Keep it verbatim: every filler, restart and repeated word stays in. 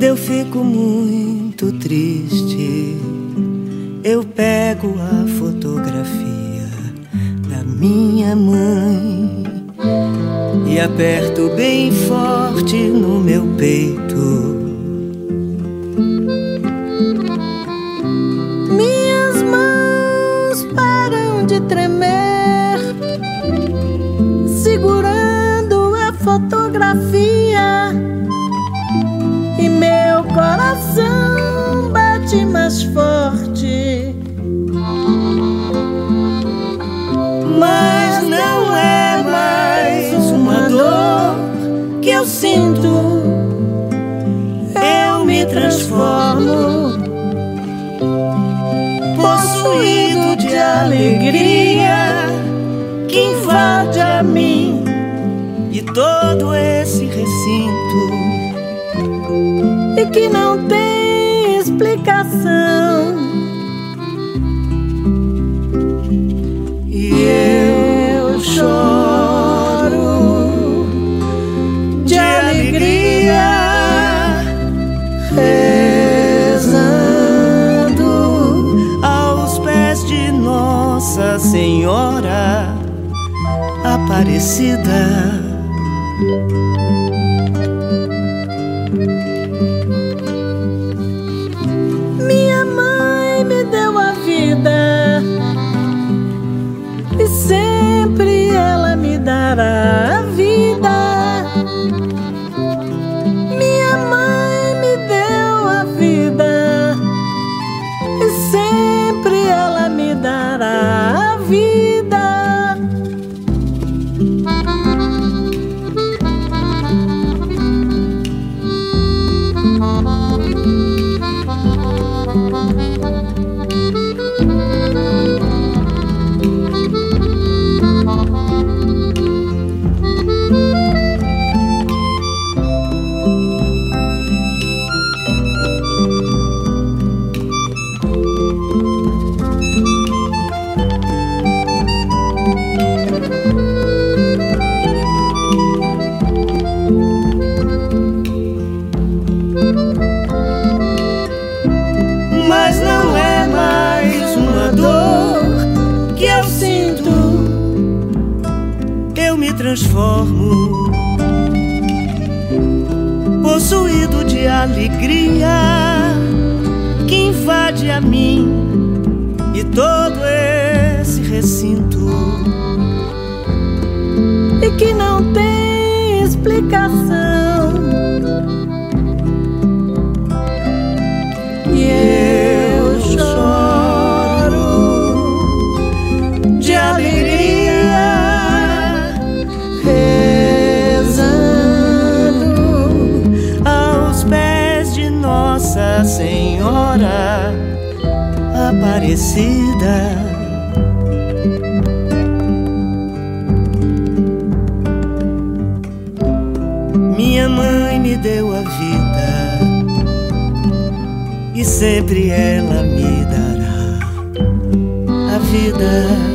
Quando eu fico muito triste, eu pego a fotografia da minha mãe e aperto bem forte no meu peito. Minhas mãos param de tremer, segurando a fotografia, e meu coração bate mais forte. Mas não é mais uma dor que eu sinto, eu me transformo, possuído de alegria que invade a mim e todo esse recinto, e que não tem explicação. E eu choro de alegria, rezando aos pés de Nossa Senhora Aparecida. Minha mãe me deu a vida e sempre ela me dará a vida. Minha mãe me deu a vida e sempre ela me dará a vida. Mas não é mais uma dor que eu sinto, eu me transformo, possuído de alegria que invade a mim e todo esse recinto, E que não tem explicação. e eu choro de alegria, rezando aos pés de Nossa Senhora Aparecida. Minha mãe me deu a vida e sempre ela me dará a vida.